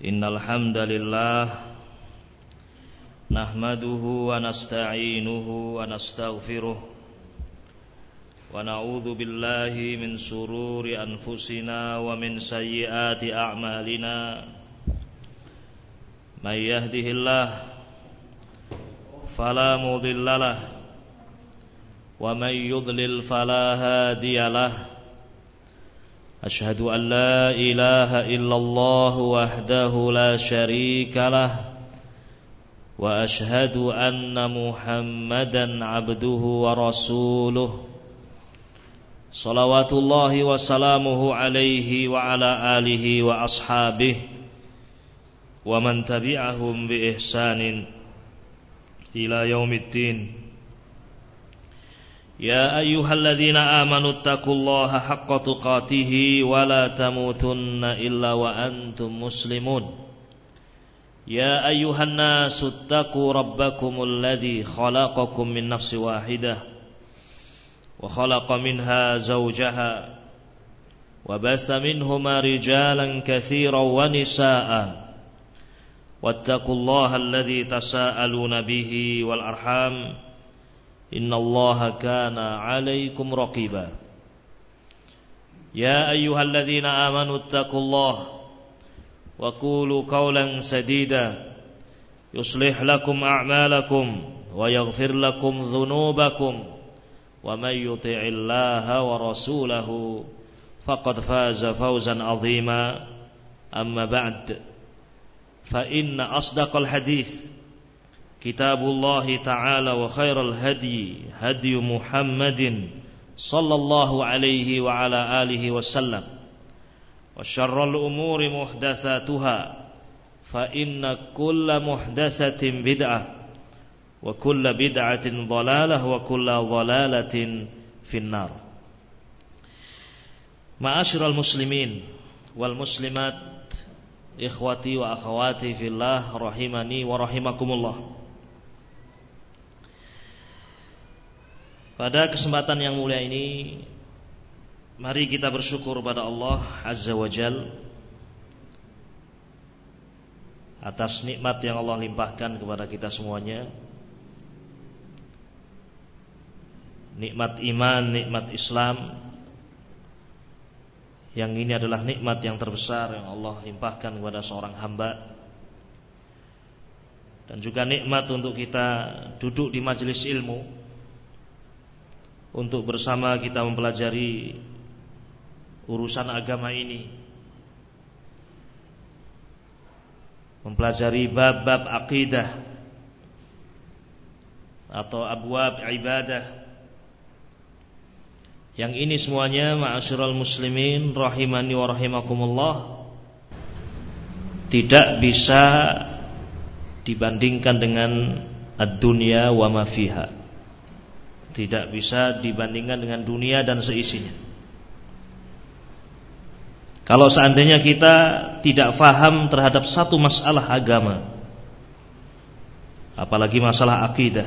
Innal hamdalillah nahmaduhu wa nasta'inuhu wa nastaghfiruh wa na'udzu billahi min sururi anfusina wa min sayyiati a'malina. May yahdihillah fala mudhillalah wa may yudlil fala hadiyalah. Asyhadu an la ilaha illallah wahdahu la syarika lah wa asyhadu anna Muhammadan abduhu wa rasuluh. Salawatullahi wa salamuhu alaihi wa ala alihi wa ashabihi wa man tabi'ahum bi ihsanin ila yaumiddin. Ya ayyuhalladzina amanu taqullaha haqqa tuqatih wa la tamutunna illa wa antum muslimun. Ya ayyuhan nasu taqu rabbakumul ladzi khalaqakum min nafsin wahidah wa khalaqa minha zawjaha wa bassa minhuma rijalan katsiran wa nisaa'a wattaqullaha alladzi tasaaluna bihi wal arham innallaha kana 'alaikum raqiba. Ya ayyuhalladzina amanu taqullaha wa qulu qawlan sadida yuslih lakum a'malakum wa yaghfir lakum dhunubakum wa may yuti'illaha wa rasulahu faqad faza fawzan 'azima. Amma ba'd, fa inna asdaqal hadits Kitabullahi ta'ala wa khairal hadi hadi Muhammadin sallallahu alaihi wa ala alihi wasallam wa syarrul umuri muhdatsatuha fa inna kulla muhdatsatin bid'ah wa kulla bid'atin dhalalah wa kulla dhalalatin finnar. Ma'asyiral muslimin wal muslimat, ikhwati wa akhawati fillah, rahimani wa rahimakumullah. Pada kesempatan yang mulia ini, mari kita bersyukur pada Allah Azza wa Jal atas nikmat yang Allah limpahkan kepada kita semuanya. Nikmat iman, nikmat Islam, yang ini adalah nikmat yang terbesar yang Allah limpahkan kepada seorang hamba. Dan juga nikmat untuk kita duduk di majelis ilmu, untuk bersama kita mempelajari urusan agama ini, mempelajari bab-bab akidah atau abwab ibadah. Yang ini semuanya, ma'asyiral muslimin rahimani wa rahimakumullah, tidak bisa dibandingkan dengan ad-dunya wa ma fiha. Tidak bisa dibandingkan dengan dunia dan seisinya. Kalau seandainya kita tidak faham terhadap satu masalah agama, apalagi masalah akidah,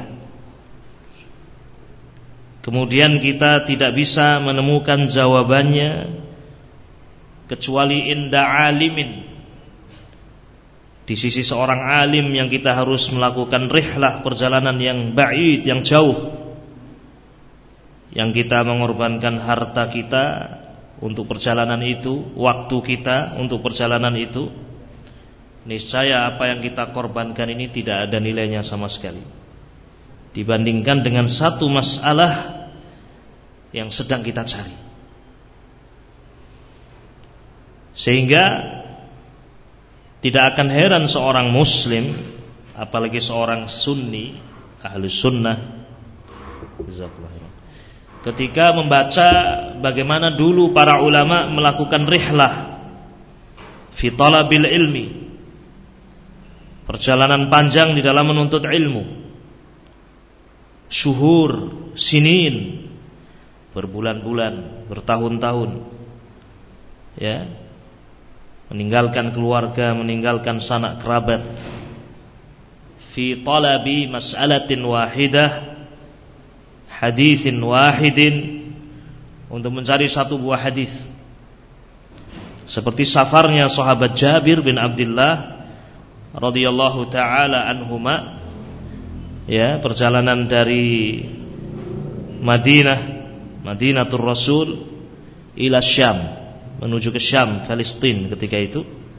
kemudian kita tidak bisa menemukan jawabannya kecuali inda alimin, di sisi seorang alim yang kita harus melakukan rihlah, perjalanan yang ba'id, yang jauh, yang kita mengorbankan harta kita untuk perjalanan itu, waktu kita untuk perjalanan itu, niscaya apa yang kita korbankan ini tidak ada nilainya sama sekali dibandingkan dengan satu masalah yang sedang kita cari. Sehingga tidak akan heran seorang muslim, apalagi seorang sunni, ahlus sunnah, ketika membaca bagaimana dulu para ulama melakukan rihlah fi talabil ilmi, perjalanan panjang di dalam menuntut ilmu, syuhur, sinin, berbulan-bulan, bertahun-tahun, ya, meninggalkan keluarga, meninggalkan sanak kerabat, fi talabi mas'alatin wahidah, haditsin wahidin, untuk mencari satu buah hadis, seperti safarnya sahabat Jabir bin Abdullah radhiyallahu taala anhuma, ya, perjalanan dari Madinatul Rasul ila Syam, menuju ke Syam, Palestina ketika itu.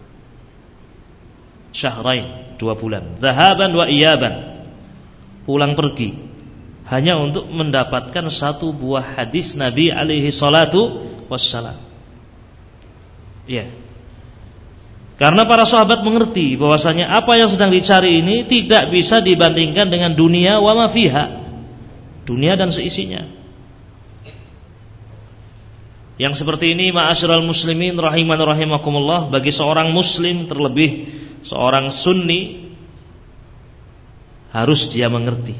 Syahrain, 2 bulan. Zahaban wa iyaban, pulang pergi, hanya untuk mendapatkan 1 buah hadis Nabi alaihi salatu wassalam. Ya. Karena para sahabat mengerti bahwasanya apa yang sedang dicari ini tidak bisa dibandingkan dengan dunia wa ma fiha, dunia dan seisinya. Yang seperti ini ma'asyiral muslimin rahiman rahimakumullah, bagi seorang muslim, terlebih seorang sunni, harus dia mengerti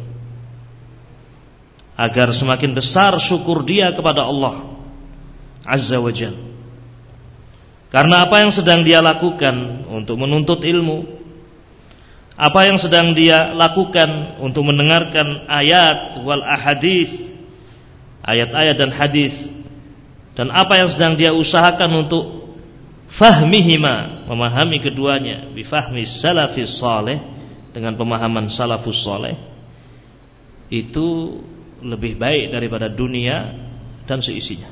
agar semakin besar syukur dia kepada Allah Azza wa Jalla. Karena apa yang sedang dia lakukan untuk menuntut ilmu, apa yang sedang dia lakukan untuk mendengarkan ayat wal ahadits, ayat-ayat dan hadis, dan apa yang sedang dia usahakan untuk fahmihima, memahami keduanya, bifahmi salafis saleh, dengan pemahaman salafus saleh, itu lebih baik daripada dunia dan seisinya.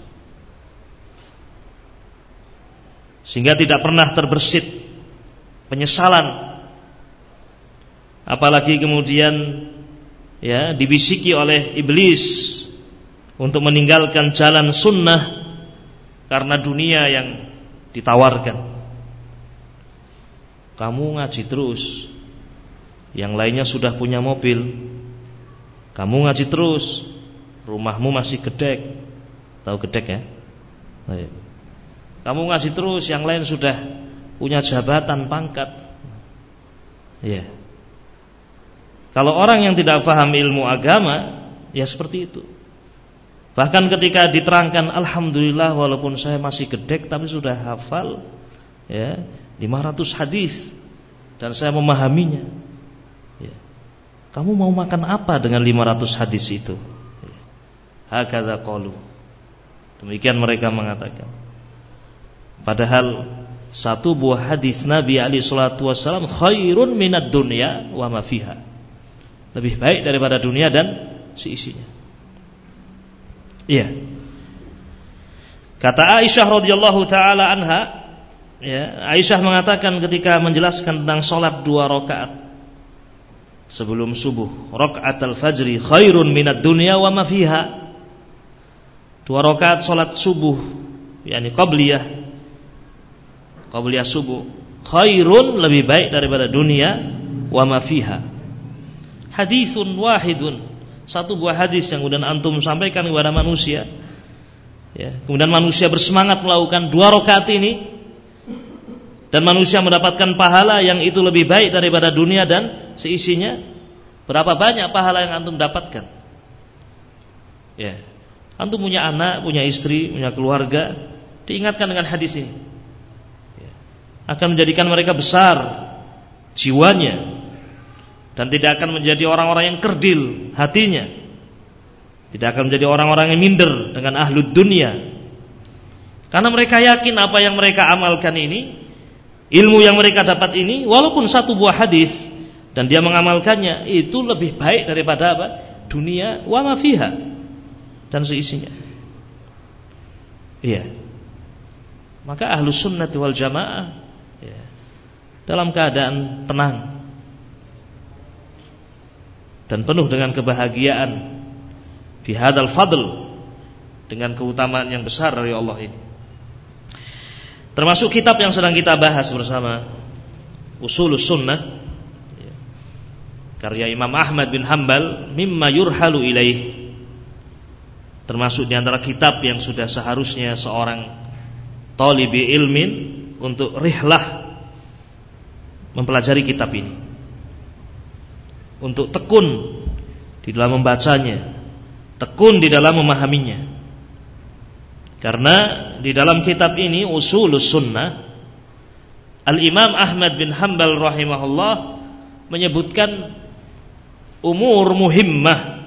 Sehingga tidak pernah terbersit penyesalan, apalagi kemudian ya dibisiki oleh iblis untuk meninggalkan jalan sunnah karena dunia yang ditawarkan. Kamu ngaji terus, yang lainnya sudah punya mobil, kamu ngaji terus, rumahmu masih gedek. Tahu gedek ya? Kamu ngaji terus, yang lain sudah punya jabatan, pangkat. Ya. Kalau orang yang tidak paham ilmu agama, ya seperti itu. Bahkan ketika diterangkan, alhamdulillah walaupun saya masih gedek tapi sudah hafal ya 500 hadis dan saya memahaminya. Ya. Kamu mau makan apa dengan 500 hadis itu? Ya. Hakadza qalu. Demikian mereka mengatakan. Padahal 1 buah hadis Nabi alaihi salatu wasallam khairun minad dunya wa ma fiha. Lebih baik daripada dunia dan seisinya. Iya. Kata Aisyah radhiyallahu taala anha, ya, Aisyah mengatakan ketika menjelaskan tentang salat 2 rakaat sebelum subuh, rakaatul fajri khairun minad dunya wa ma fiha. 2 rakaat salat subuh, yakni qabliyah subuh, khairun, lebih baik daripada dunia, wa ma fiha. Haditsun wahidun, 1 buah hadis yang kemudian antum sampaikan kepada manusia, ya, kemudian manusia bersemangat melakukan 2 rakaat ini, dan manusia mendapatkan pahala yang itu lebih baik daripada dunia dan seisinya. Berapa banyak pahala yang antum dapatkan? Ya, antum punya anak, punya istri, punya keluarga, diingatkan dengan hadis ini, ya, akan menjadikan mereka besar jiwanya, dan tidak akan menjadi orang-orang yang kerdil hatinya, tidak akan menjadi orang-orang yang minder dengan ahlud dunia, karena mereka yakin apa yang mereka amalkan ini, ilmu yang mereka dapat ini, walaupun 1 buah hadis dan dia mengamalkannya, itu lebih baik daripada apa? Dunia wa ma fiha dan seisinya. Iya. Maka ahlus sunnati wal jamaah, ya, dalam keadaan tenang dan penuh dengan kebahagiaan fi hadzal fadl, dengan keutamaan yang besar dari Allah ini. Termasuk kitab yang sedang kita bahas bersama, Ushulus Sunnah, karya Imam Ahmad bin Hanbal, mimma yurhalu ilaih, termasuk di antara kitab yang sudah seharusnya seorang talibi ilmin untuk rihlah mempelajari kitab ini, untuk tekun di dalam membacanya, tekun di dalam memahaminya. Karena di dalam kitab ini Ushulus Sunnah, Al-Imam Ahmad bin Hanbal rahimahullah menyebutkan umur muhimmah,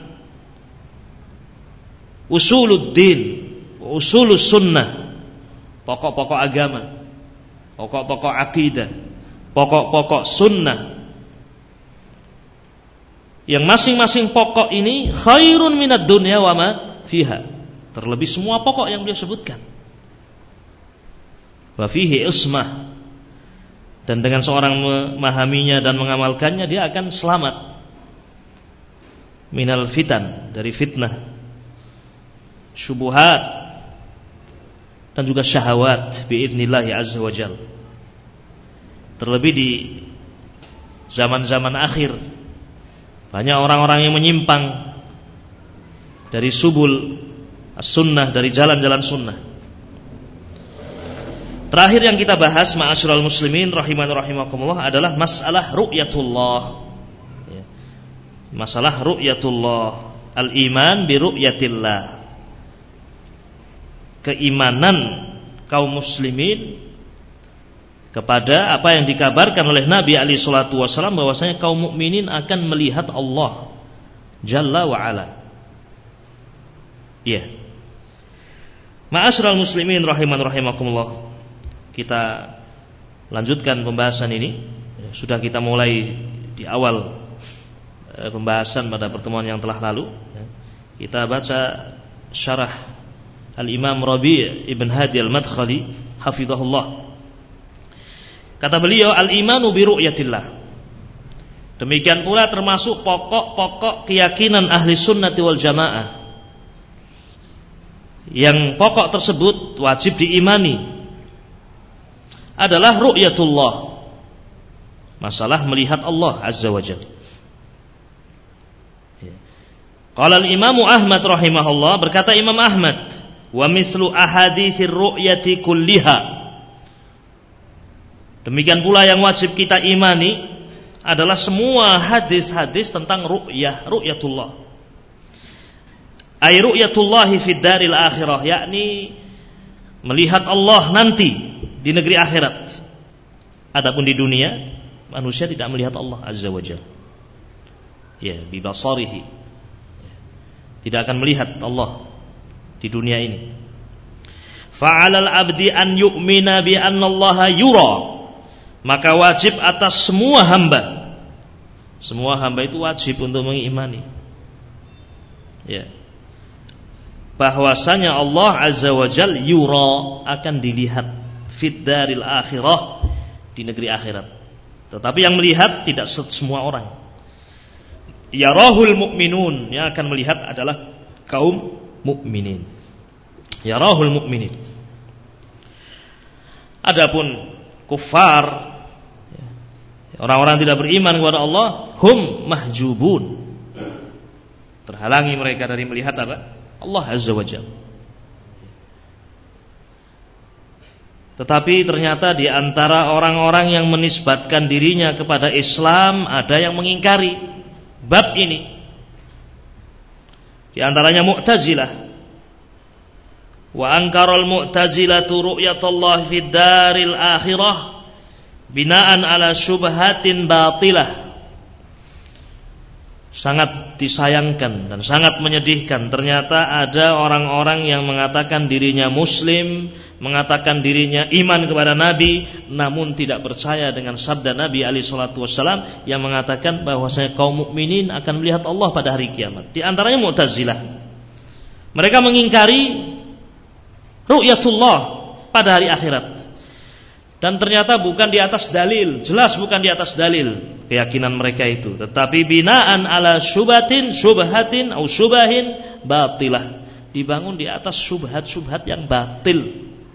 usuluddin, usulus sunnah, pokok-pokok agama pokok-pokok akidah, pokok-pokok sunnah, yang masing-masing pokok ini khairun minad dunya wa ma fiha, terlebih semua pokok yang beliau sebutkan. Wa fihi ismah, dan dengan seorang memahaminya dan mengamalkannya, dia akan selamat minal fitan, dari fitnah, syubuhat, dan juga syahwat biidnillahi azza wa jal. Terlebih di zaman-zaman akhir, banyak orang-orang yang menyimpang dari subul as-sunnah, dari jalan-jalan sunnah. Terakhir yang kita bahas, ma'asyiral muslimin rahiman rahimakumullah, adalah masalah ru'yatullah. Masalah ru'yatullah, al-iman bi ru'yatillah. Keimanan kaum muslimin kepada apa yang dikabarkan oleh Nabi alaihi salatu wasallam, bahwasanya kaum mukminin akan melihat Allah Jalla wa ala. Iya. Ma'asyiral muslimin rahiman rahimakumullah, kita lanjutkan pembahasan ini. Sudah kita mulai di awal pembahasan pada pertemuan yang telah lalu. Kita baca syarah Al-Imam Rabi' Ibn Hadi Al-Madkhali hafizahullah. Kata beliau, al-imanu bi ru'yatillah. Demikian pula termasuk pokok-pokok keyakinan ahli sunnati wal jamaah, yang pokok tersebut wajib diimani, adalah ru'yatullah, masalah melihat Allah azza wa jalla. Qala al-Imam Ahmad rahimahullah, berkata Imam Ahmad, wa mithlu ahaditsir ru'yati kulliha. Demikian pula yang wajib kita imani adalah semua hadis-hadis tentang ru'yatullah. Ay ru'yatullahi fid daril akhirah, yakni melihat Allah nanti di negeri akhirat. Adapun di dunia, manusia tidak melihat Allah azza wa jalla. Ya, bi basarihi. Tidak akan melihat Allah di dunia ini. Fa'alal abdi an yu'mina bi anna Allah yura. Maka wajib atas semua hamba. Semua hamba itu wajib untuk mengimani, ya, bahwasanya Allah azza wa jal yura, akan dilihat fid daril akhirah, di negeri akhirat. Tetapi yang melihat tidak semua orang. Yarahul mu'minun, yang akan melihat adalah kaum mukminin. Yarahul mu'minin. Adapun kufar, orang-orang tidak beriman kepada Allah, hum mahjubun, terhalangi mereka dari melihat apa? Allah azza wa jalla. Tetapi ternyata di antara orang-orang yang menisbatkan dirinya kepada Islam, ada yang mengingkari bab ini. Di antaranya Mu'tazilah. Wa ankaral Mu'tazilatu ru'yatullah fid daril akhirah binaan ala syubhatin batilah. Sangat disayangkan dan sangat menyedihkan, ternyata ada orang-orang yang mengatakan dirinya muslim, mengatakan dirinya iman kepada Nabi, namun tidak percaya dengan sabda Nabi alaihi salatu wassalam yang mengatakan bahwasanya kaum mukminin akan melihat Allah pada hari kiamat. Di antaranya Mu'tazilah. Mereka mengingkari ru'yatullah pada hari akhirat. Dan ternyata bukan di atas dalil, jelas bukan di atas dalil keyakinan mereka itu, tetapi binaan ala syubhatin au syubahin batilah, dibangun di atas syubhat yang batil.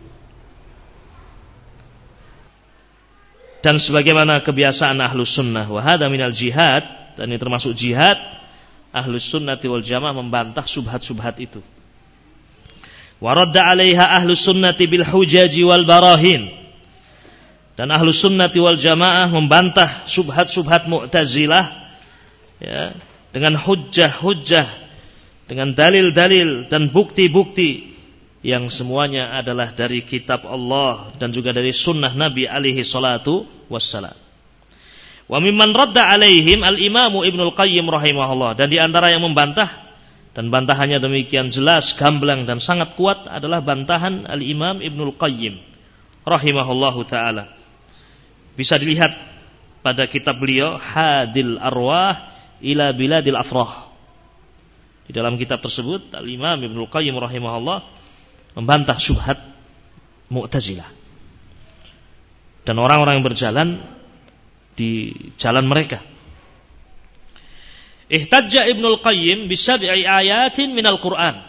Dan sebagaimana kebiasaan ahlus sunnah, wa hadza minal jihad, dan ini termasuk jihad, ahlus sunnati wal jamaah membantah syubhat-syubhat itu. Wa radda 'alaiha ahlus sunnati bil hujaji wal barahin. Dan ahlus sunnati wal jamaah membantah subhat-subhat Mu'tazilah, ya, dengan hujjah-hujjah, dengan dalil-dalil dan bukti-bukti yang semuanya adalah dari kitab Allah dan juga dari sunnah Nabi alaihi salatu wassalam. Wa mimman radda alaihim al-Imam Ibnul Qayyim rahimahullah. Dan di antara yang membantah, dan bantahannya demikian jelas, gamblang dan sangat kuat, adalah bantahan al-Imam Ibnul Qayyim rahimahullahu taala. Bisa dilihat pada kitab beliau Hadil Arwah ila Biladil Afrah. Di dalam kitab tersebut Al-Imam Ibnul Qayyim rahimahullah membantah syubhat Mu'tazilah dan orang-orang yang berjalan di jalan mereka. Ihtajja Ibnul Qayyim bisab'i ayatin minal Qur'an.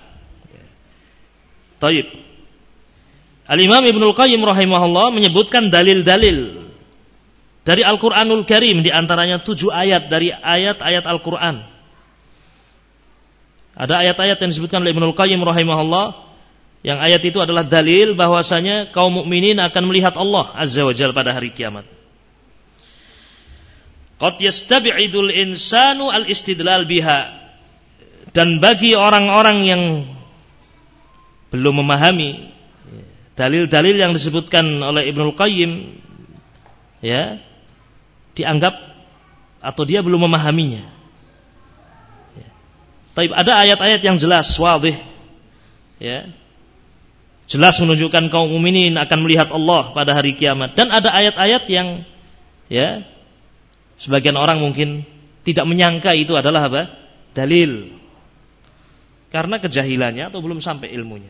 Taib. Al-Imam Ibnul Qayyim rahimahullah menyebutkan dalil-dalil dari Al-Qur'anul Karim, di antaranya 7 ayat dari ayat-ayat Al-Qur'an. Ada ayat-ayat yang disebutkan oleh Ibnul Qayyim rahimahullah, yang ayat itu adalah dalil bahwasanya kaum mukminin akan melihat Allah Azza wa Jalla pada hari kiamat. Qad yastab'idul insanu al-istidlal biha. Dan bagi orang-orang yang belum memahami dalil-dalil yang disebutkan oleh Ibnul Qayyim, ya, dianggap atau dia belum memahaminya. Tapi ada ayat-ayat yang jelas, wadih, ya, jelas menunjukkan kaum mukminin akan melihat Allah pada hari kiamat. Dan ada ayat-ayat yang, ya, sebagian orang mungkin tidak menyangka itu adalah apa? Dalil. Karena kejahilannya atau belum sampai ilmunya.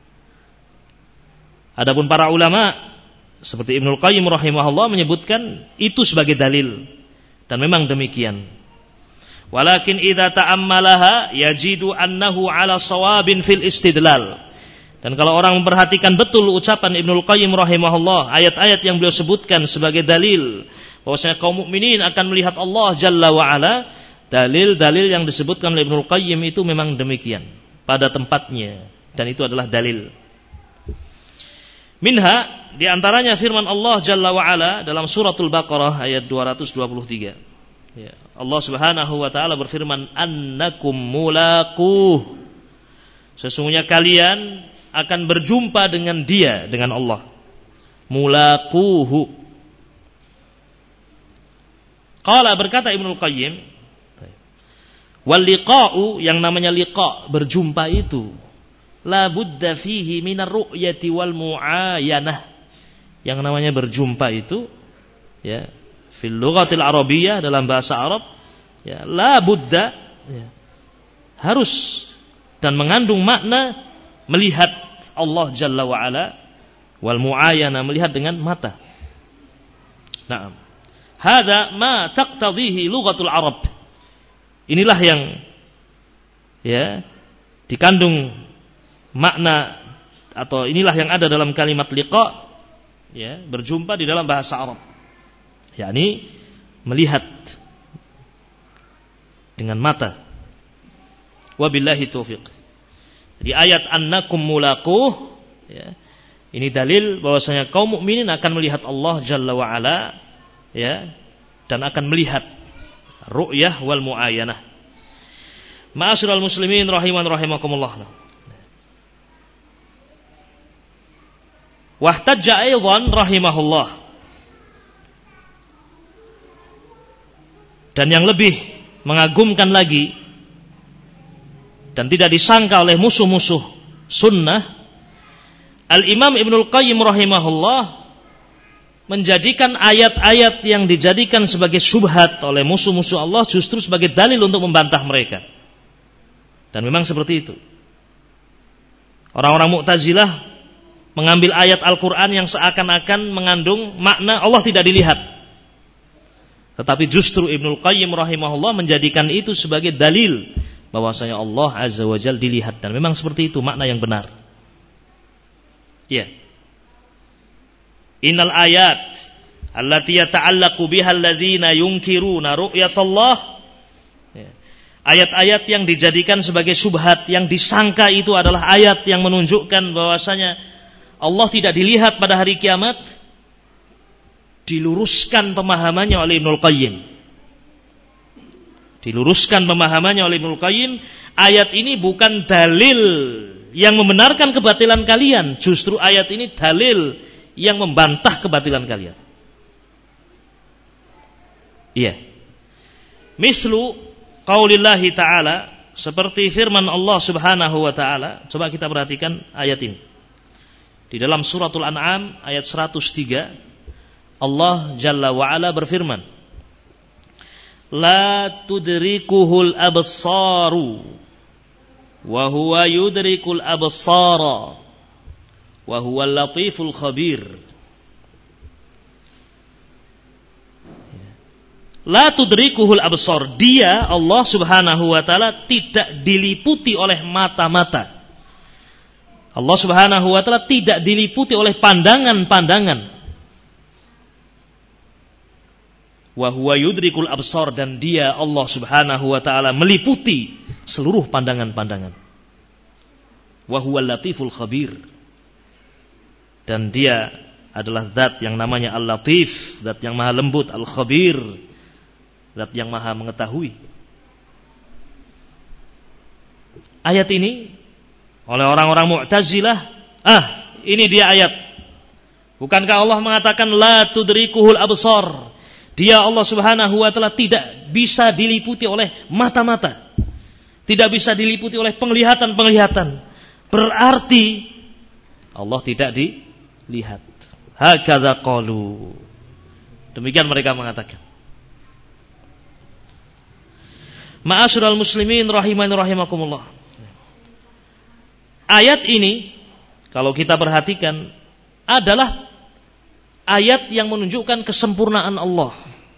Adapun para ulama seperti Ibnul Qayyim rahimahullah menyebutkan itu sebagai dalil. Dan memang demikian. Walakin idza ta'ammalaha yajidu annahu ala shawabin fil istidlal. Dan kalau orang memperhatikan betul ucapan Ibnul Qayyim rahimahullah, ayat-ayat yang beliau sebutkan sebagai dalil bahwasanya kaum mukminin akan melihat Allah Jalla wa Ala, dalil-dalil yang disebutkan oleh Ibnul Qayyim itu memang demikian pada tempatnya, dan itu adalah dalil. Minha, di antaranya firman Allah Jalla wa Ala dalam suratul Baqarah ayat 223. Ya, Allah Subhanahu wa taala berfirman, annakum mulaquh. Sesungguhnya kalian akan berjumpa dengan Dia, dengan Allah. Mulaquhu. Qala, berkata Ibnul Qayyim, wal liqa'u, yang namanya liqa', berjumpa itu, la budda fihi minar ru'yati wal mu'ayanah. Yang namanya berjumpa itu, ya, fil lughatil arabiyyah, dalam bahasa Arab, ya, la budda, ya, harus dan mengandung makna melihat Allah Jalla wa Ala, wal mu'ayana, melihat dengan mata. Naam. Hadza ma taqtadhihi lughatul Arab. Inilah yang, ya, dikandung makna, atau inilah yang ada dalam kalimat liqa, ya, berjumpa di dalam bahasa Arab. yakni melihat dengan mata. Wabillahi taufiq. Jadi ayat annakum mulaquh, ya, ini dalil bahwasanya kaum mukminin akan melihat Allah Jalla wa Ala, ya, dan akan melihat ru'yah wal mu'ayanah. Ma'asyiral muslimin rahiman rahimakumullah. Wahtajja aidan rahimahullah. Dan yang lebih mengagumkan lagi dan tidak disangka oleh musuh-musuh sunnah, Al-Imam Ibnul Qayyim rahimahullah menjadikan ayat-ayat yang dijadikan sebagai syubhat oleh musuh-musuh Allah justru sebagai dalil untuk membantah mereka. Dan memang seperti itu. Orang-orang Mu'tazilah mengambil ayat Al-Quran yang seakan-akan mengandung makna Allah tidak dilihat. Tetapi justru Ibnul Qayyim rahimahullah menjadikan itu sebagai dalil bahwasanya Allah Azza wa Jalla dilihat. Dan memang seperti itu makna yang benar. Ya. Innal ayat allati yata'allaqu biha alladhina yunkiruna ru'yatallah. Ya. Ayat-ayat yang dijadikan sebagai syubhat, yang disangka itu adalah ayat yang menunjukkan bahwasanya Allah tidak dilihat pada hari kiamat, diluruskan pemahamannya oleh Ibnul Qayyim. Diluruskan pemahamannya oleh Ibnul Qayyim. Ayat ini bukan dalil yang membenarkan kebatilan kalian, justru ayat ini dalil yang membantah kebatilan kalian. Iya. Mislu qaulillahi ta'ala, seperti firman Allah Subhanahu wa ta'ala. Coba kita perhatikan ayat ini. Di dalam suratul An'am ayat 103, Allah Jalla wa Ala berfirman, La tudrikuhul absaru wa huwa yudrikul absara wa huwal latiful khabir. La tudrikuhul absar, dia Allah Subhanahu wa taala tidak diliputi oleh mata-mata. Allah Subhanahu wa taala tidak diliputi oleh pandangan-pandangan. Wa huwa yudrikul absar, dan dia Allah Subhanahu wa taala meliputi seluruh pandangan-pandangan. Wa huwal latiful khabir, dan dia adalah zat yang namanya Al-Latif, zat yang maha lembut, Al-Khabir, zat yang maha mengetahui. Ayat ini oleh orang-orang Mu'tazilah, ini dia ayat. Bukankah Allah mengatakan la tudrikuhul absar? Dia Allah Subhanahu wa taala tidak bisa diliputi oleh mata-mata. Tidak bisa diliputi oleh penglihatan-penglihatan. Berarti Allah tidak dilihat. Hakadza qalu. Demikian mereka mengatakan. Ma'asyiral muslimin rahimani rahimakumullah. Ayat ini kalau kita perhatikan adalah ayat yang menunjukkan kesempurnaan Allah.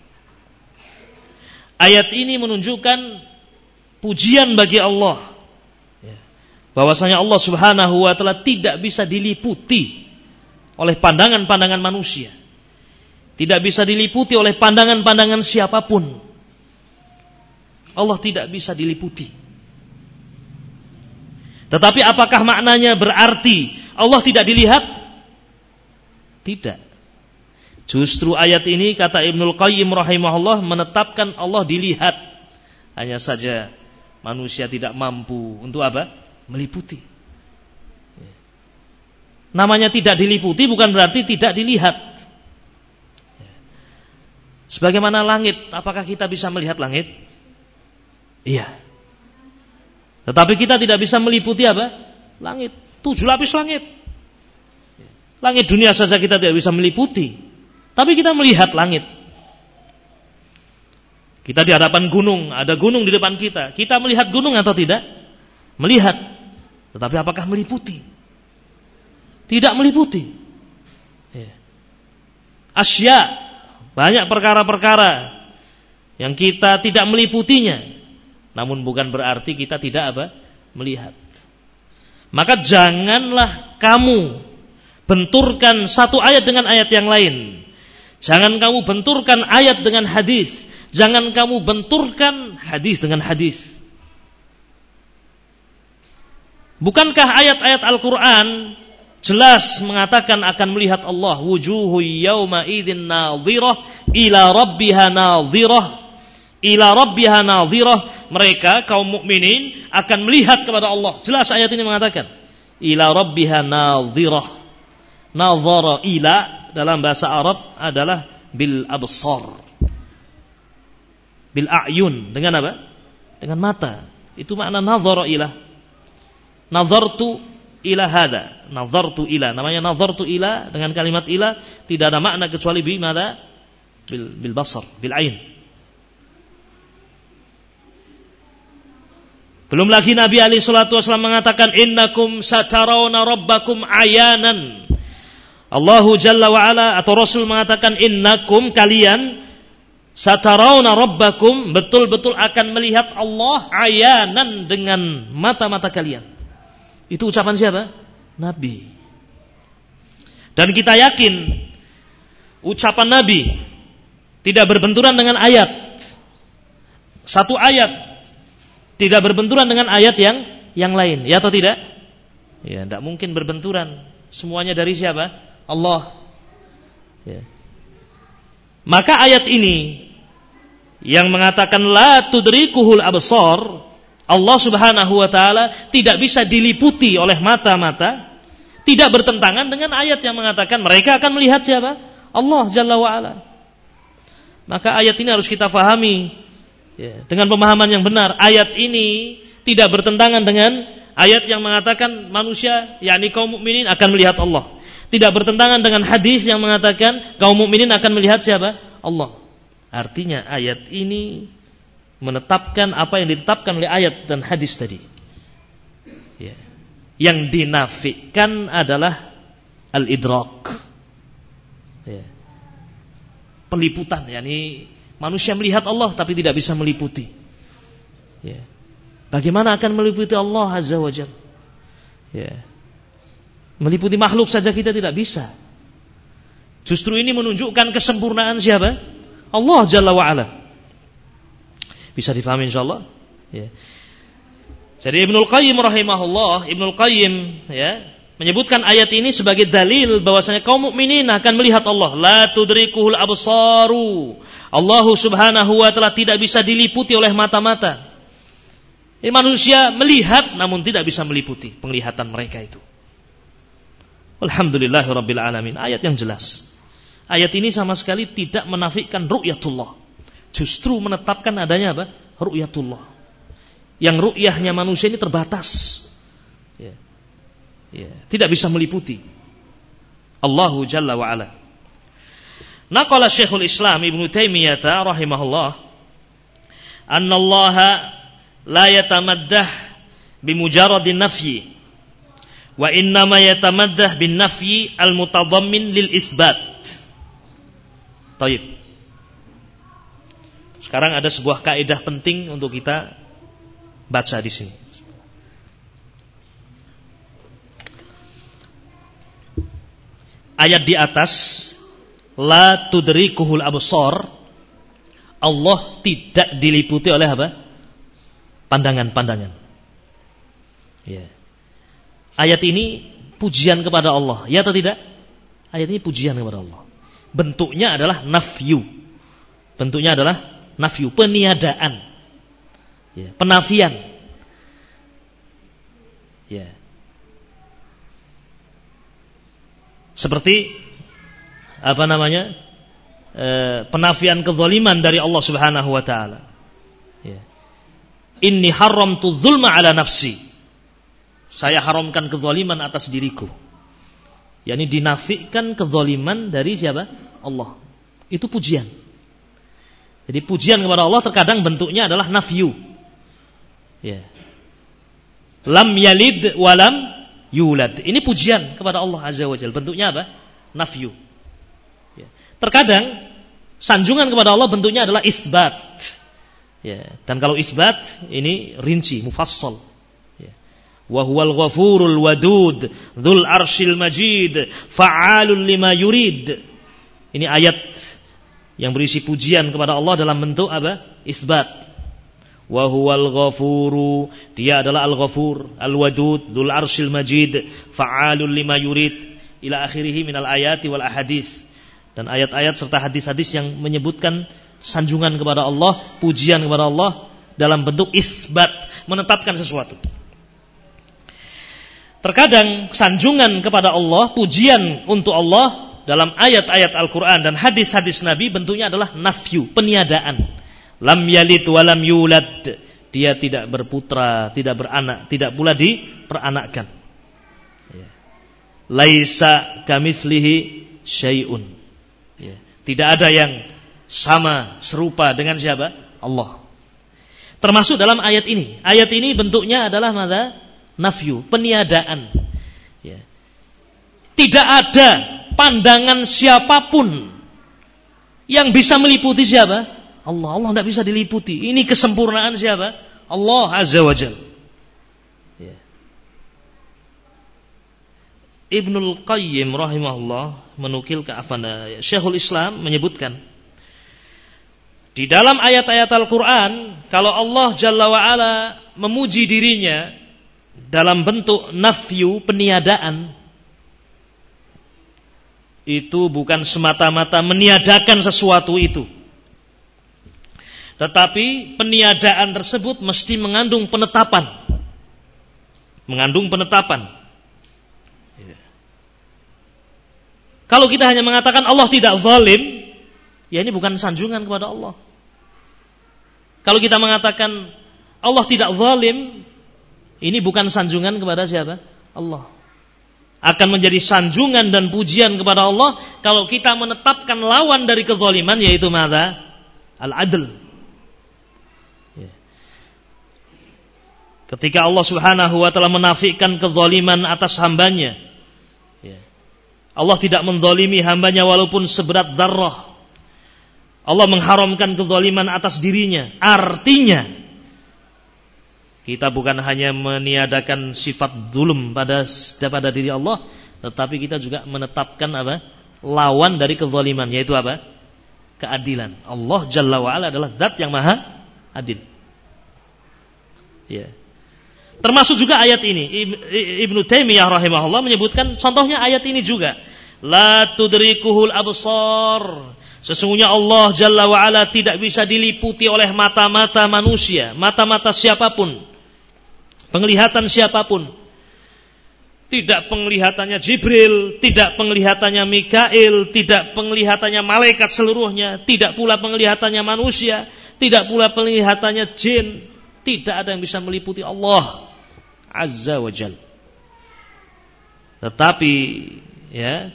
Ayat ini menunjukkan pujian bagi Allah, bahwasanya Allah Subhanahu wa taala tidak bisa diliputi oleh pandangan-pandangan manusia, tidak bisa diliputi oleh pandangan-pandangan siapapun. Allah tidak bisa diliputi. Tetapi apakah maknanya berarti Allah tidak dilihat? Tidak. Justru ayat ini, kata Ibnul Qayyim rahimahullah, menetapkan Allah dilihat. Hanya saja manusia tidak mampu untuk apa? Meliputi. Namanya tidak diliputi bukan berarti tidak dilihat. Sebagaimana langit, apakah kita bisa melihat langit? Iya. Tetapi kita tidak bisa meliputi apa? Langit. 7 lapis langit. Langit dunia saja kita tidak bisa meliputi. Tapi kita melihat langit. Kita di hadapan gunung, ada gunung di depan kita. Kita melihat gunung atau tidak? Melihat. Tetapi apakah meliputi? Tidak meliputi. Asya, banyak perkara-perkara yang kita tidak meliputinya. Namun bukan berarti kita tidak apa? Melihat. Maka janganlah kamu benturkan satu ayat dengan ayat yang lain. Jangan kamu benturkan ayat dengan hadis. Jangan kamu benturkan hadis dengan hadis. Bukankah ayat-ayat Al-Quran jelas mengatakan akan melihat Allah? Wujuhu yawma idzin nadhirah ila rabbiha nadhirah. Ila rabbiha nadhirah, mereka kaum mukminin akan melihat kepada Allah. Jelas ayat ini mengatakan ila rabbiha nadhirah. Nadhara ila dalam bahasa Arab adalah bil absar, bil a'yun, dengan apa? Dengan mata. Itu makna nadhara ila. Nadhartu ila hada, nadhartu ila, namanya nadhartu ila dengan kalimat ila tidak ada makna kecuali bi mada? Bil basar, bil ain. Belum lagi Nabi alaihi salatu wasallam mengatakan innakum satarawna rabbakum ayanan. Allahu Jalla wa Ala atau Rasul mengatakan innakum, kalian, satarawna rabbakum, betul-betul akan melihat Allah ayanan dengan mata-mata kalian. Itu ucapan siapa? Nabi. Dan kita yakin ucapan Nabi tidak berbenturan dengan ayat. Satu ayat tidak berbenturan dengan ayat yang lain, ya atau tidak? Ya, tidak mungkin berbenturan. Semuanya dari siapa? Allah. Ya. Maka ayat ini yang mengatakan la tudrikuhul absar, Allah Subhanahu wa taala tidak bisa diliputi oleh mata-mata, tidak bertentangan dengan ayat yang mengatakan mereka akan melihat siapa? Allah Jalla wa Ala. Maka ayat ini harus kita fahami dengan pemahaman yang benar. Ayat ini tidak bertentangan dengan ayat yang mengatakan manusia, yakni kaum mukminin akan melihat Allah. Tidak bertentangan dengan hadis yang mengatakan kaum mukminin akan melihat siapa? Allah. Artinya ayat ini menetapkan apa yang ditetapkan oleh ayat dan hadis tadi. Ya. Yang dinafikan adalah al-idrak. Ya. Peliputan, yakni manusia melihat Allah tapi tidak bisa meliputi. Ya. Bagaimana akan meliputi Allah Azza wa Jalla? Ya. Meliputi makhluk saja kita tidak bisa. Justru ini menunjukkan kesempurnaan siapa? Allah Jalla wa Ala. Bisa difahami insyaallah? Ya. Jadi Ibnul Qayyim rahimahullah, Ibnul Qayyim ya, menyebutkan ayat ini sebagai dalil bahwasanya kaum mukminin akan melihat Allah. La tudrikuhul absaru. Allah Subhanahu wa taala tidak bisa diliputi oleh mata-mata. Manusia melihat namun tidak bisa meliputi penglihatan mereka itu. Alhamdulillahirabbil alamin. Ayat yang jelas. Ayat ini sama sekali tidak menafikan ru'yatullah. Justru menetapkan adanya apa? Ru'yatullah. Yang ru'yahnya manusia ini terbatas. Ya. Ya. Tidak bisa meliputi Allahu Jalla wa Ala. Naqala Syekhul Islam Ibnu Taimiyah rahimahullah anna Allah la yatamaddah bimujarradin nafyi wa innama yatamaddah bin nafyi al-mutadammin lil isbat. Baik. Sekarang ada sebuah kaidah penting untuk kita baca di sini. Ayat di atas la tudrikuhul absar, Allah tidak diliputi oleh apa? Pandangan-pandangan. Ya. Ayat ini pujian kepada Allah, ya atau tidak? Ayat ini pujian kepada Allah. Bentuknya adalah nafyu. Bentuknya adalah nafyu, peniadaan. Ya, penafian. Ya. Seperti apa namanya? Penafian kezaliman dari Allah Subhanahu wa taala. Ya. Inni haramtu dzulma ala nafsi. Saya haramkan kezaliman atas diriku. yakni dinafikan kezaliman dari siapa? Allah. Itu pujian. Jadi pujian kepada Allah terkadang bentuknya adalah nafyu. Ya. Lam yalid walam yulad. Ini pujian kepada Allah Azza wa Jalla. Bentuknya apa? Nafyu. Ya. Terkadang sanjungan kepada Allah bentuknya adalah isbat. Ya. Dan kalau isbat ini rinci, mufassal. Wa huwal ghafurul wadud dzul arsyil majid fa'alul lima yurid. Ini ayat yang berisi pujian kepada Allah dalam bentuk apa? Isbat. Wa huwal ghafuru, dia adalah al-ghafur, al-wadud dzul arsyil majid fa'alul lima yurid ila akhirih minal ayati wal ahadits. Dan ayat-ayat serta hadis-hadis yang menyebutkan sanjungan kepada Allah, pujian kepada Allah dalam bentuk isbat, menetapkan sesuatu. Terkadang sanjungan kepada Allah, pujian untuk Allah dalam ayat-ayat Al-Quran dan hadis-hadis Nabi bentuknya adalah nafyu, peniadaan. Lam yalid walam yulad. Dia tidak berputra, tidak beranak, tidak pula diperanakkan. Laisa kamitslihi syai'un. Tidak ada yang sama, serupa dengan siapa? Allah. Termasuk dalam ayat ini. Ayat ini bentuknya adalah mana? Nafyu, peniadaan. Ya. Tidak ada pandangan siapapun yang bisa meliputi siapa? Allah. Allah tidak bisa diliputi. Ini kesempurnaan siapa? Allah Azza wa Jalla. Ya. Ibnul Qayyim rahimahullah menukil ke Syekhul Islam menyebutkan di dalam ayat-ayat Al-Quran kalau Allah Jalla wa Ala memuji dirinya dalam bentuk nafyu, peniadaan, itu bukan semata-mata meniadakan sesuatu itu, tetapi peniadaan tersebut mesti mengandung penetapan. Kalau kita hanya mengatakan Allah tidak zalim, ya ini bukan sanjungan kepada Allah. Kalau kita mengatakan Allah tidak zalim, ini bukan sanjungan kepada siapa? Allah. akan menjadi sanjungan dan pujian kepada Allah kalau kita menetapkan lawan dari kezaliman, yaitu mana? Al-adl. Ketika Allah Subhanahu wa taala menafikan kezaliman atas hambanya, Allah tidak menzalimi hambanya walaupun seberat dzarrah. Allah mengharamkan kezaliman atas dirinya. Artinya kita bukan hanya meniadakan sifat zulm pada diri Allah, tetapi kita juga menetapkan apa? Lawan dari kezaliman, yaitu apa? Keadilan. Allah Jalla wa Ala adalah zat yang maha adil. Ya. Termasuk juga ayat ini. Ibnu Taimiyah rahimahullah menyebutkan contohnya ayat ini juga. La tudrikuhul absar. Sesungguhnya Allah Jalla wa Ala tidak bisa diliputi oleh mata-mata manusia, mata-mata siapapun. Penglihatan siapapun. Tidak penglihatannya Jibril, tidak penglihatannya Mikail, tidak penglihatannya malaikat seluruhnya, tidak pula penglihatannya manusia, tidak pula penglihatannya jin. Tidak ada yang bisa meliputi Allah Azza wa Jalla. Tetapi ya,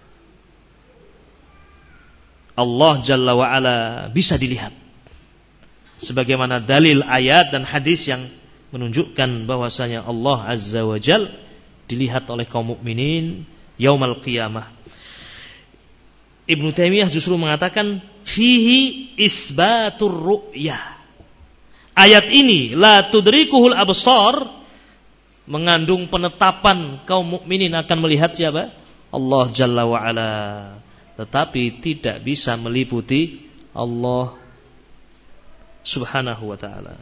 Allah Jalla wa Ala bisa dilihat. Sebagaimana dalil ayat dan hadis yang menunjukkan bahwasanya Allah Azza wa Jalla dilihat oleh kaum mukminin yaumal qiyamah. Ibnu Taimiyah justru mengatakan fihi isbatur ru'yah. Ayat ini la tudrikuhul absar mengandung penetapan kaum mukminin akan melihat siapa? Allah Jalla wa Ala. Tetapi tidak bisa meliputi Allah Subhanahu wa taala.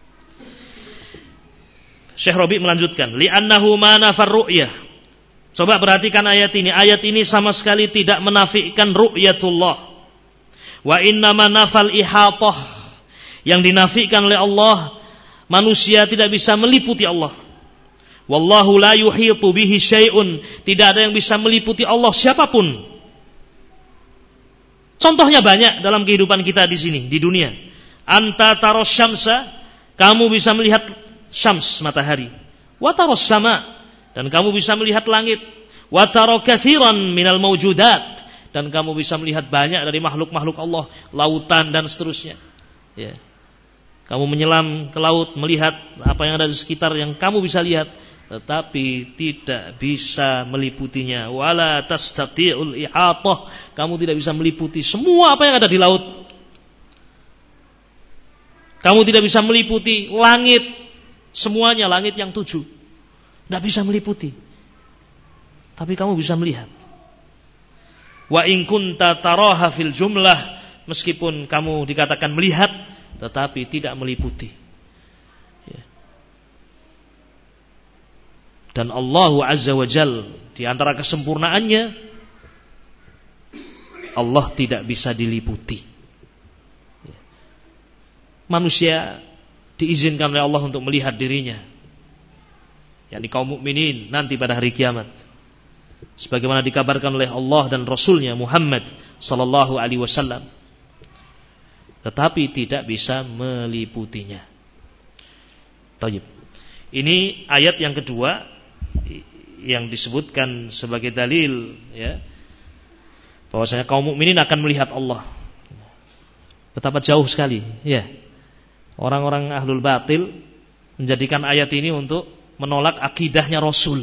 Syekh Rabi melanjutkan, li'annahu ma nafar ru'yah. Coba perhatikan ayat ini. Ayat ini sama sekali tidak menafikan ru'yatullah. Wa innama nafal ihatah. Yang dinafikan oleh Allah, manusia tidak bisa meliputi Allah. Wallahu la yuhitu bihi syai'un. Tidak ada yang bisa meliputi Allah siapapun. Contohnya banyak dalam kehidupan kita di sini, di dunia. Anta taros syamsa, kamu bisa melihat syams, matahari. Wa taros sama, dan kamu bisa melihat langit. Wa taro katsiran minal mawjudat, dan kamu bisa melihat banyak dari makhluk-makhluk Allah, lautan dan seterusnya. Ya. Kamu menyelam ke laut, melihat apa yang ada di sekitar yang kamu bisa lihat, tetapi tidak bisa meliputinya. Wala tastati'ul ihatah, kamu tidak bisa meliputi semua apa yang ada di laut. Kamu tidak bisa meliputi langit, semuanya langit yang 7. Tidak bisa meliputi. Tapi kamu bisa melihat. Wa in kunta taraha fil jumlah, meskipun kamu dikatakan melihat, tetapi tidak meliputi. Dan Allah Azza wa Jal, di antara kesempurnaannya, Allah tidak bisa diliputi. Manusia diizinkan oleh Allah untuk melihat dirinya, yakni kaum mukminin nanti pada hari kiamat, sebagaimana dikabarkan oleh Allah dan Rasulnya Muhammad sallallahu alaihi wasallam. Tetapi tidak bisa meliputinya. Tayyib. Ini ayat yang kedua yang disebutkan sebagai dalil, ya, bahwasanya kaum mukminin akan melihat Allah. Betapa jauh sekali, ya. Orang-orang ahlul batil menjadikan ayat ini untuk menolak akidahnya Rasul.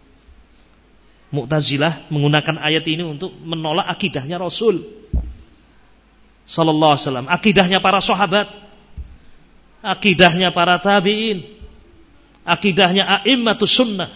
Mu'tazilah menggunakan ayat ini untuk menolak akidahnya Rasul sallallahu alaihi wasallam, akidahnya para sahabat, akidahnya para tabi'in, akidahnya a'immatus sunnah.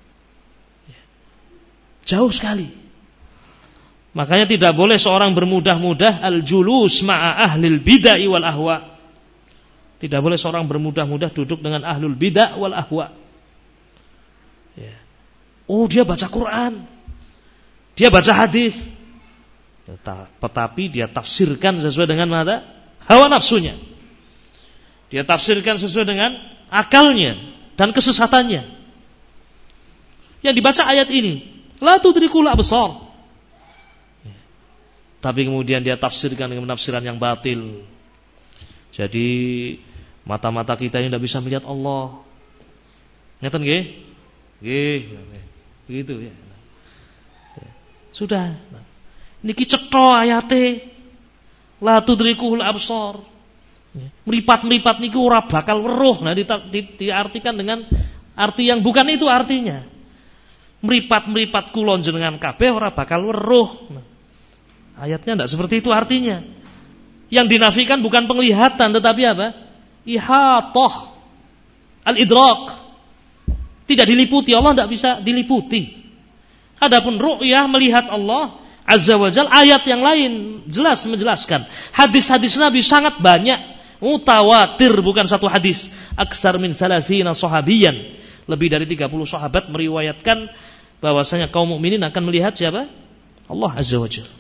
Jauh sekali. Makanya tidak boleh seorang bermudah-mudah al-julus ma'a ahlil bid'ah wal ahwa. Tidak boleh seorang bermudah-mudah duduk dengan ahlul bid'ah wal ahwa. Ya. Oh, dia baca Quran, dia baca hadis, tetapi dia tafsirkan sesuai dengan mana? Hawa nafsunya. Dia tafsirkan sesuai dengan akalnya dan kesesatannya. Yang dibaca ayat ini, la tudrikul absar. Tapi kemudian dia tafsirkan dengan penafsiran yang batil. Jadi mata-mata kita ini tidak bisa melihat Allah. Ngeten nggih? Nggih. Begitu ya. Sudah. Niki cetha ayate. La tudrikuhul absar. Meripat-meripat niku ora bakal weruh. Nah, diartikan dengan arti yang bukan itu artinya. Meripat-meripat kula jenengan kabeh ora bakal weruh. Nah, ayatnya tidak seperti itu artinya. Yang dinafikan bukan penglihatan tetapi apa? Ihatah. Al-idrak. Tidak diliputi, Allah tidak bisa diliputi. Adapun ru'yah melihat Allah Azza wa Jalla, ayat yang lain jelas menjelaskan. Hadis-hadis Nabi sangat banyak, mutawatir, bukan satu hadis. Aktsar min 30 sahabiyan. Lebih dari 30 sahabat meriwayatkan bahwasanya kaum mukminin akan melihat siapa? Allah Azza wa Jalla.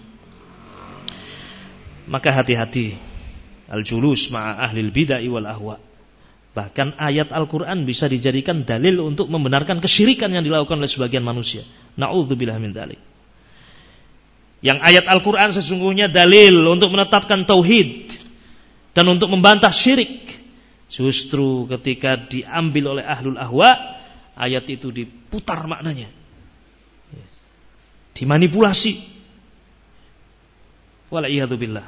Maka hati-hati al-julus ma'a ahlil bid'ah wal ahwa. Bahkan ayat Al-Quran bisa dijadikan dalil untuk membenarkan kesyirikan yang dilakukan oleh sebagian manusia. Na'udzubillah min dzalik. Yang ayat Al-Quran sesungguhnya dalil untuk menetapkan tauhid dan untuk membantah syirik. Justru ketika diambil oleh ahlul ahwa, ayat itu diputar maknanya, dimanipulasi. Wal'iyadzubillah.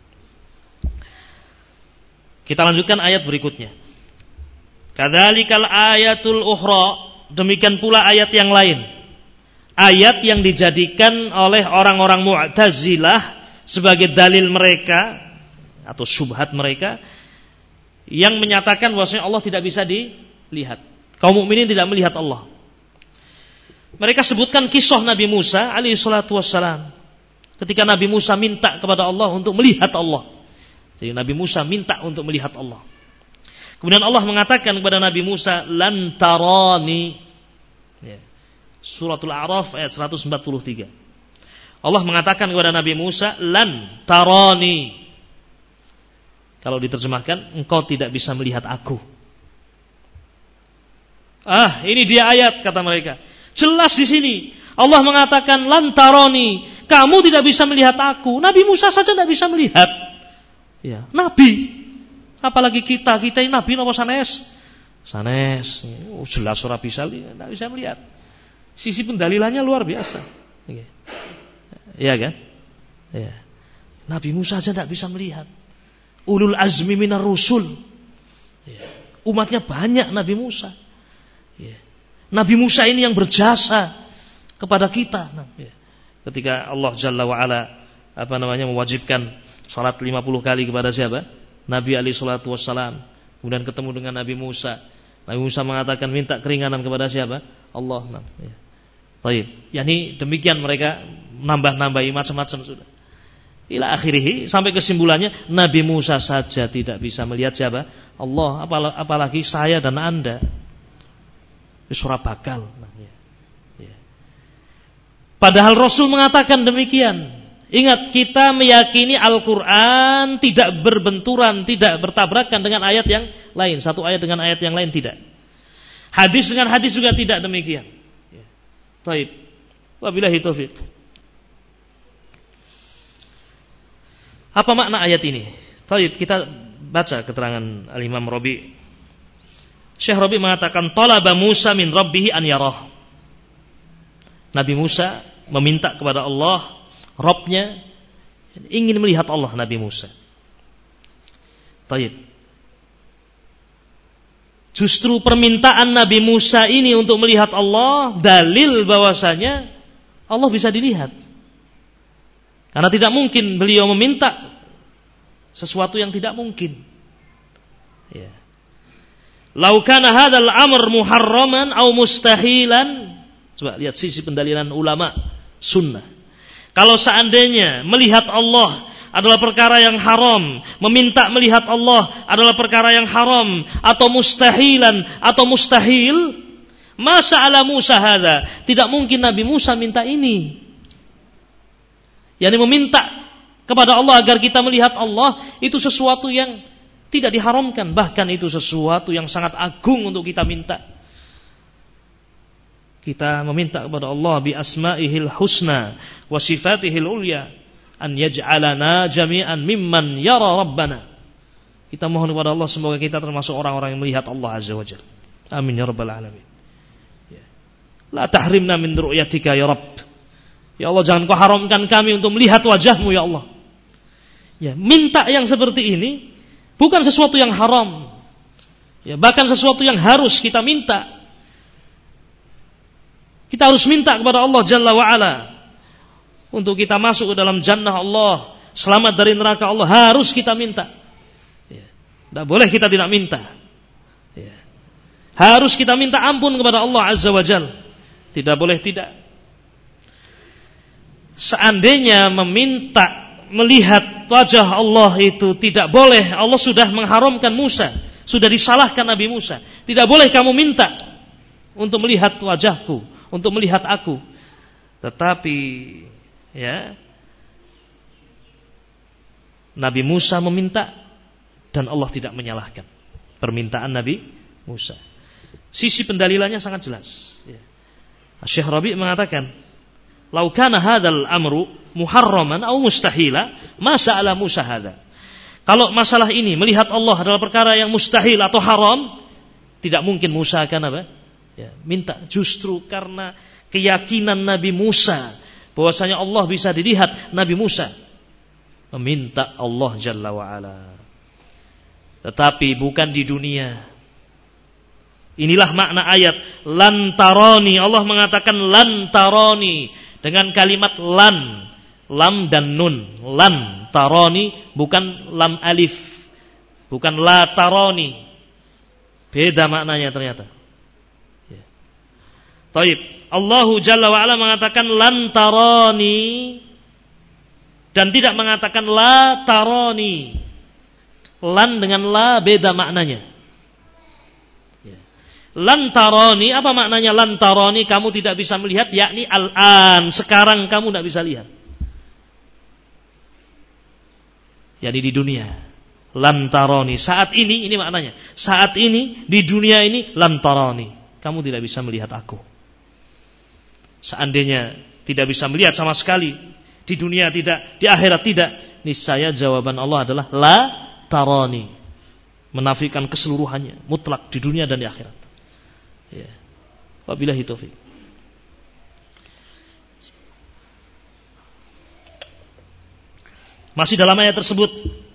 Kita lanjutkan ayat berikutnya. Kadzalikal ayatul ukhra, demikian pula ayat yang lain. Ayat yang dijadikan oleh orang-orang Mu'tazilah sebagai dalil mereka atau syubhat mereka yang menyatakan bahwasanya Allah tidak bisa dilihat. Kaum mukminin tidak melihat Allah. Mereka sebutkan kisah Nabi Musa alaihi salatu wassalam. Ketika Nabi Musa minta kepada Allah untuk melihat Allah. Jadi Nabi Musa minta untuk melihat Allah. Kemudian Allah mengatakan kepada Nabi Musa, lan tarani. Ya. Suratul A'raf ayat 143. Allah mengatakan kepada Nabi Musa, lan tarani. Kalau diterjemahkan, engkau tidak bisa melihat aku. Ini dia ayat, kata mereka. Jelas di sini. Allah mengatakan, lan tarani. Kamu tidak bisa melihat aku. Nabi Musa saja tidak bisa melihat. Ya, Nabi. Apalagi kita ini Nabi napa sanes? Sanes. Jelas ora bisa, tidak bisa melihat. Sisi pendalilannya luar biasa. Iya kan? Ya. Nabi Musa saja tidak bisa melihat. Ulul azmi minar rusul. Ya. Umatnya banyak Nabi Musa. Ya. Nabi Musa ini yang berjasa kepada kita. Ya. Ketika Allah Jalla wa Ala mewajibkan salat 50 kali kepada siapa? Nabi alaihi salatu wassalam. Kemudian ketemu dengan Nabi Musa. Nabi Musa mengatakan minta keringanan kepada siapa? Allah. Ya. Baik. Yani demikian mereka nambah-nambahi macam-macam sudah. Ila akhirih, sampai kesimpulannya Nabi Musa saja tidak bisa melihat siapa? Allah, apalagi saya dan Anda. Surah bakal. Ya. Padahal Rasul mengatakan demikian. Ingat, kita meyakini Al-Quran tidak berbenturan, tidak bertabrakan dengan ayat yang lain. Satu ayat dengan ayat yang lain tidak. Hadis dengan hadis juga tidak demikian. Taib. Wabillahi taufiq. Apa makna ayat ini? Taib, kita baca keterangan Al-Imam Rabi. Syekh Rabi mengatakan, talaba Musa min Rabbihi an yarah. Nabi Musa meminta kepada Allah, Rabbnya, ingin melihat Allah Nabi Musa. Taib. Justru permintaan Nabi Musa ini untuk melihat Allah dalil bahwasanya Allah bisa dilihat. Karena tidak mungkin beliau meminta sesuatu yang tidak mungkin. Ya. Lau kana hadzal amr muharraman au mustahilan. Coba lihat sisi pendalilan ulama sunnah. Kalau seandainya melihat Allah adalah perkara yang haram, meminta melihat Allah adalah perkara yang haram, atau mustahilan, atau mustahil, masa ala Musa hadza, tidak mungkin Nabi Musa minta ini. Yani meminta kepada Allah agar kita melihat Allah itu sesuatu yang tidak diharamkan, bahkan itu sesuatu yang sangat agung untuk kita minta. Kita meminta kepada Allah bi asma'ihil husna wa sifatihil ulya an yaj'alana jami'an mimman yara rabbana. Kita mohon kepada Allah semoga kita termasuk orang-orang yang melihat Allah Azza wa Jalla. Amin ya rabbal alamin. Ya. La tahrimna min ru'yatika ya Rabb. Ya Allah, jangan kau haramkan kami untuk melihat wajahmu ya Allah. Ya, minta yang seperti ini bukan sesuatu yang haram. Ya, bahkan sesuatu yang harus kita minta. Kita harus minta kepada Allah Jalla wa'ala untuk kita masuk ke dalam jannah Allah, selamat dari neraka Allah, harus kita minta. Ya. Tidak boleh kita tidak minta. Ya. Harus kita minta ampun kepada Allah Azza wa Jalla. Tidak boleh tidak. Seandainya meminta melihat wajah Allah itu tidak boleh, Allah sudah mengharamkan Musa, sudah disalahkan Nabi Musa. Tidak boleh kamu minta untuk melihat wajahku, untuk melihat aku. Tetapi ya, Nabi Musa meminta dan Allah tidak menyalahkan permintaan Nabi Musa. Sisi pendalilannya sangat jelas. Ya. Syekh Rabi' mengatakan, "Lau kana hadzal amru muharraman aw mustahila, ma sa'ala Musa hadza." Kalau masalah ini melihat Allah adalah perkara yang mustahil atau haram, tidak mungkin Musa akan apa? Ya, minta. Justru karena keyakinan Nabi Musa bahwasanya Allah bisa dilihat, Nabi Musa meminta Allah Jalla wa Ala. Tetapi bukan di dunia. Inilah makna ayat lan tarani. Allah mengatakan lan tarani dengan kalimat lan, lam dan nun. Lan tarani, bukan lam alif, bukan la tarani. Beda maknanya ternyata. Ya. Taib. Allah Jalla wa Ala mengatakan lan tarani dan tidak mengatakan la tarani. Lan dengan la beda maknanya. Lan tarani, apa maknanya lan tarani? Kamu tidak bisa melihat, yakni al-an, sekarang kamu tidak bisa lihat. Jadi di dunia. Lan tarani, saat ini maknanya. Saat ini, di dunia ini, lan tarani. Kamu tidak bisa melihat aku. Seandainya tidak bisa melihat sama sekali, di dunia tidak, di akhirat tidak, niscaya jawaban Allah adalah la tarani. Menafikan keseluruhannya, mutlak di dunia dan di akhirat. Ya. Wabillahi taufik. Masih dalam ayat tersebut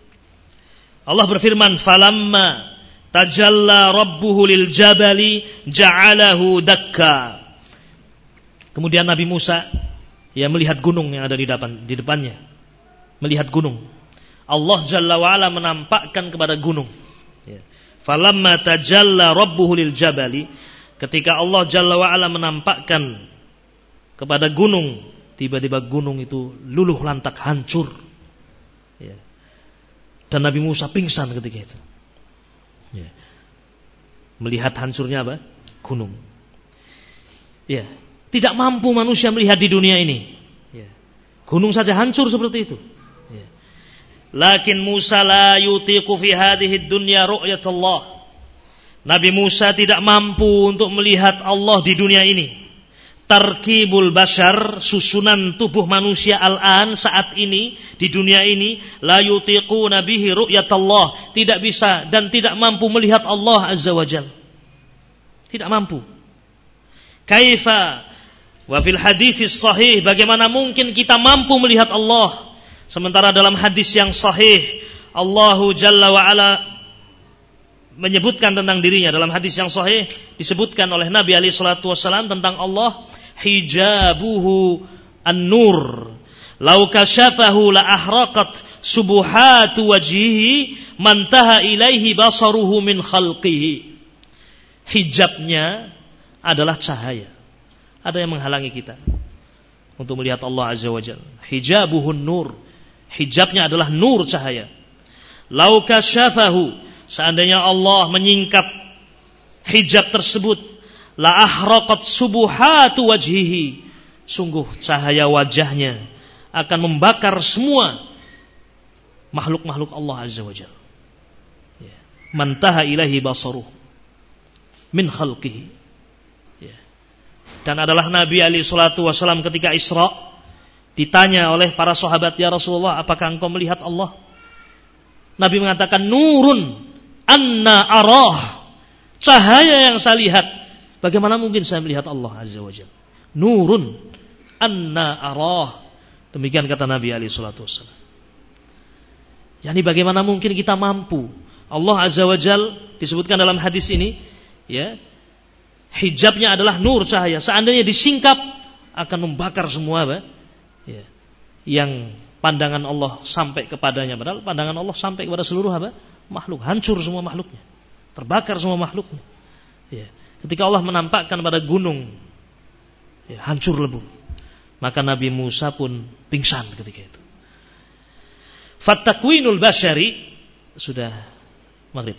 Allah berfirman, falamma tajalla rabbuhu lil jabali ja'alahu dakka. Kemudian Nabi Musa melihat gunung yang ada di depannya. Melihat gunung. Allah Jalla wa Ala menampakkan kepada gunung. Ya. Falamma tajalla rabbuhu lil jabali, ketika Allah Jalla wa Ala menampakkan kepada gunung, tiba-tiba gunung itu luluh lantak, hancur. Ya. Dan Nabi Musa pingsan ketika itu. Ya. Melihat hancurnya apa? Gunung. Ya. Tidak mampu manusia melihat di dunia ini. Ya. Gunung saja hancur seperti itu. Ya. Lakin Musa la yutiqu fi hadhihi dunya ru'yatullah. Nabi Musa tidak mampu untuk melihat Allah di dunia ini. Tarkibul bashar, susunan tubuh manusia al-an saat ini di dunia ini, la yutiquna bihi ru'yatallah, tidak bisa dan tidak mampu melihat Allah Azza wa Jalla. Tidak mampu. Kaifa wa fil hadits sahih, bagaimana mungkin kita mampu melihat Allah sementara dalam hadis yang sahih Allahu Jalla wa Ala menyebutkan tentang dirinya. Dalam hadis yang sahih disebutkan oleh Nabi alaihi salatu wasallam tentang Allah, hijabuhu an-nur law kashafahu la ahraqat subuhatu wajhihi mantaha ilaihi basaruhu min khalqihi. Hijabnya adalah cahaya. Ada yang menghalangi kita untuk melihat Allah Azza wa Jalla. Hijabuhun nur, hijabnya adalah nur, cahaya. Law kashafahu, seandainya Allah menyingkap hijab tersebut, la ahraqat subuhatu wajhihi, sungguh cahaya wajahnya akan membakar semua makhluk-makhluk Allah Azza wa Jalla. Ya. Mantaha ilahi basaruh min khalqihi. Ya. Dan adalah Nabi alaihi salatu wasallam ketika Isra ditanya oleh para sahabat, ya Rasulullah, apakah engkau melihat Allah? Nabi mengatakan, nurun anna arah, cahaya yang saya lihat, Bagaimana mungkin saya melihat Allah Azza wa Jalla? Nurun anna arah. Demikian kata Nabi alaihi salatu wasallam. Yani bagaimana mungkin kita mampu? Allah Azza wa Jalla disebutkan dalam hadis ini, ya, hijabnya adalah nur, cahaya. Seandainya disingkap akan membakar semua apa? Ya, yang pandangan Allah sampai kepadanya. Padahal pandangan Allah sampai kepada seluruh apa? Makhluk. Hancur semua makhluknya. Terbakar semua makhluknya. Ya. Ketika Allah menampakkan pada gunung, ya, hancur lebur. Maka Nabi Musa pun pingsan ketika itu. Fattakwinul basyari. Sudah maghrib?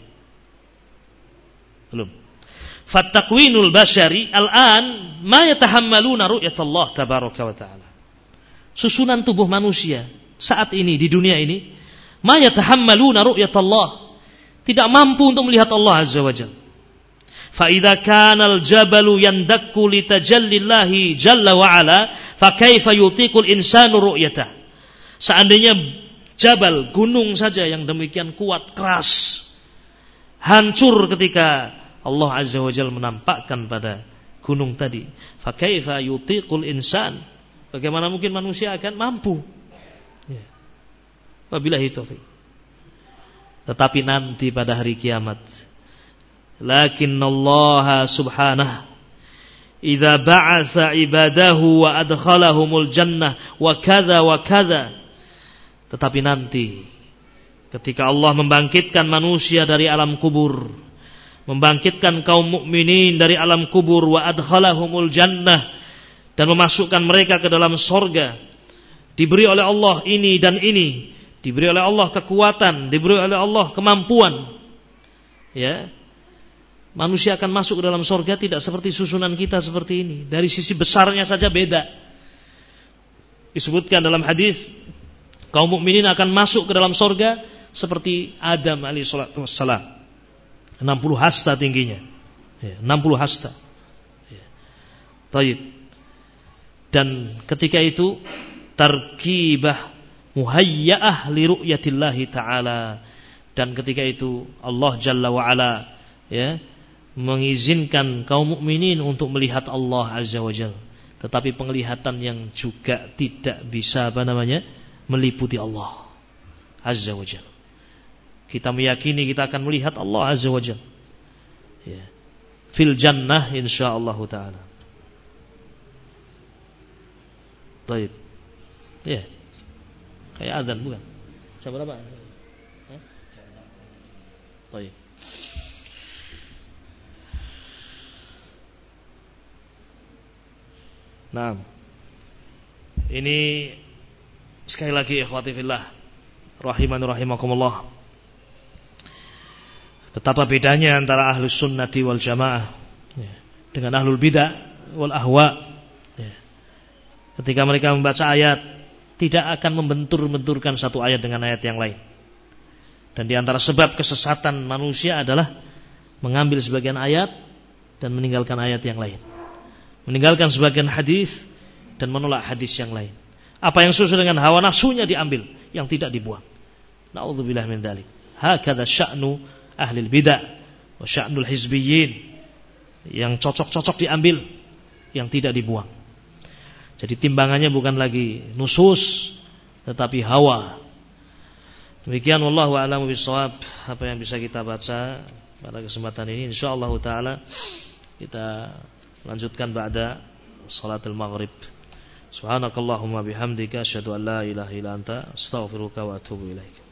Belum. Fattakwinul basyari al-an ma yatahammaluna ru'yatallah tabaraka wa ta'ala. Susunan tubuh manusia saat ini di dunia ini, ma yatahammaluna ru'yatallah, tidak mampu untuk melihat Allah Azza wa Jalla. Fa idza kana al-jabalu yandakku li tajallillahi jalla wa ala, fa kaifa yutiqul insanu ru'yatah. Seandainya jabal, gunung saja yang demikian kuat, keras, hancur ketika Allah Azza wa Jalla menampakkan pada gunung tadi. Fa kaifa yutiqul insan, bagaimana mungkin manusia akan mampu? Ya. Wabillahi taufiq. Tetapi nanti pada hari kiamat, lakinnallaha subhanahu idza ba'atsa ibadahu wa adkhalahumul jannah wa kadza wa kadza. Tetapi nanti ketika Allah membangkitkan manusia dari alam kubur, membangkitkan kaum mukminin dari alam kubur, wa adkhalahumul jannah, dan memasukkan mereka ke dalam sorga, diberi oleh Allah ini dan ini, diberi oleh Allah kekuatan, diberi oleh Allah kemampuan, ya, manusia akan masuk ke dalam sorga tidak seperti susunan kita seperti ini. Dari sisi besarnya saja beda. Disebutkan dalam hadis, kaum mukminin akan masuk ke dalam sorga seperti Adam alaihi salatu wassalam, 60 hasta tingginya, ya, 60 hasta, ya. Taib. Dan ketika itu tarkibah muhayya'ah li ru'yatillahi ta'ala, dan ketika itu Allah Jalla wa Ala, ya, mengizinkan kaum mukminin untuk melihat Allah Azza wa Jalla, tetapi penglihatan yang juga tidak bisa meliputi Allah Azza wa Jalla. Kita meyakini kita akan melihat Allah Azza wa Jalla, ya, fil jannah insyaallah taala. Baik. Ya. Kayak azan bukan? Jam berapa? Baik. Nah, ini sekali lagi ikhwati fillah rahimani rahimakumullah, betapa bedanya antara ahlus sunnati wal jamaah, ya, dengan ahlul bidah wal ahwa, ya. Ketika mereka membaca ayat, tidak akan membentur-benturkan satu ayat dengan ayat yang lain. Dan di antara sebab kesesatan manusia adalah mengambil sebagian ayat dan meninggalkan ayat yang lain, meninggalkan sebagian hadis dan menolak hadis yang lain. Apa yang sesuai dengan hawa nafsunya diambil, yang tidak dibuang. Na'udzubillah min dzalik. Hakadha sya'nu ahlil bidah wa sya'nul hizbiyyin. Yang cocok-cocok diambil, yang tidak dibuang. Jadi timbangannya bukan lagi nusus, tetapi hawa. Demikian wallahu a'lamu bissawab, apa yang bisa kita baca pada kesempatan ini. Insyaallah taala kita lanjutkan ba'da salatul maghrib. Subhanakallahumma bihamdika asyhadu an la ilaha illa anta astaghfiruka wa atubu ilaik.